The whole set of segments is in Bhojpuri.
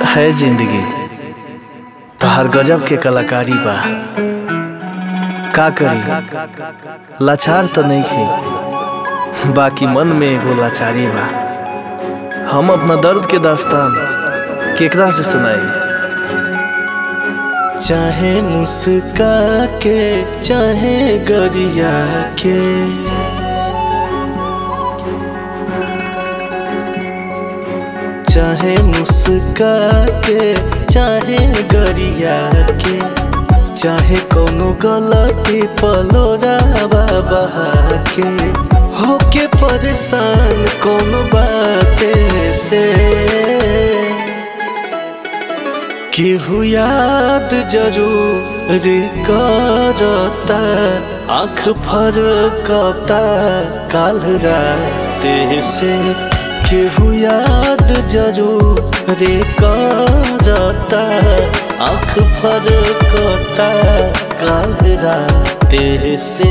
है जिंदगी तोहर गजब के कलाकारी बा। का करी लाचार तो नहीं थी, बाकी मन में एगो लाचारी बा। हम अपना दर्द के दास्तान केकरा से सुनाई। चाहे मुस्का के चाहे गरिया के, चाहे मुस्का के चाहे गरिया के, चाहे कोनो गलती पलोरावा बहा के, होके परेशान कोनो बाते से केहू याद जरूर करता। आँख फरकता काल राते से, केहू याद जरूर करता। आँख फरकता काल राते से।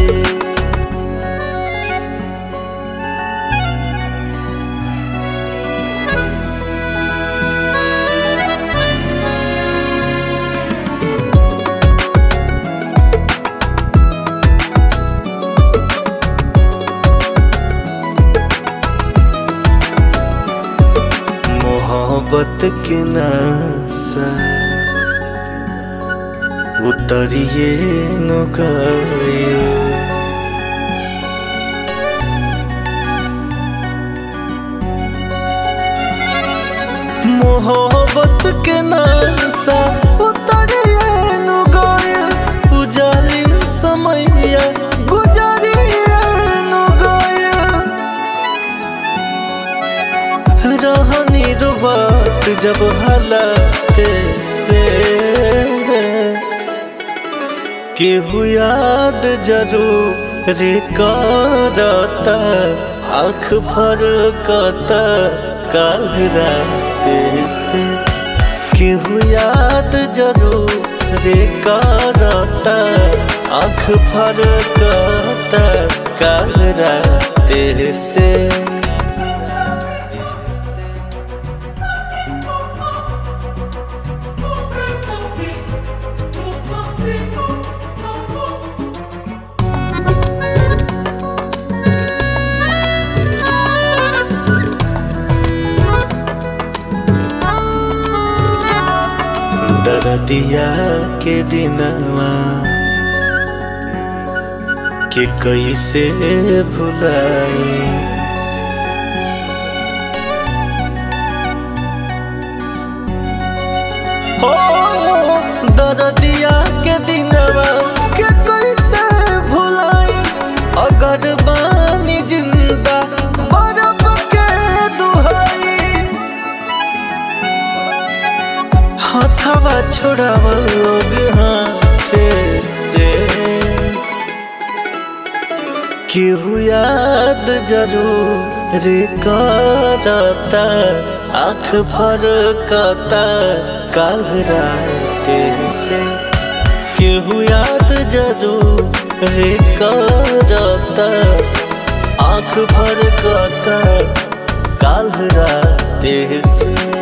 मोहब्बत के नासा उतरिए न गइल, मोहब्बत के नासा उतरिए न गइल, उजालिम समैया गुजरिए न गइल। रहनी रुबात जब हालात से, केहू याद जरूर करता। आँख फरकता काल रात से, केहू याद जरूर करता। आँख फरकता काल रात से। दर्दिया के दिनवा के कैसे भुलाई, हो दर्दिया के दिनवा के कैसे भुलाई। अगर बानी जिंदा बरफ के दुहाई, हथवा छोड़ावल लोग हाथे से, केहू याद जरूर करता। आँख फरकता काल राते से, केहू याद जरूर करता। आँख फरकता काल राते से।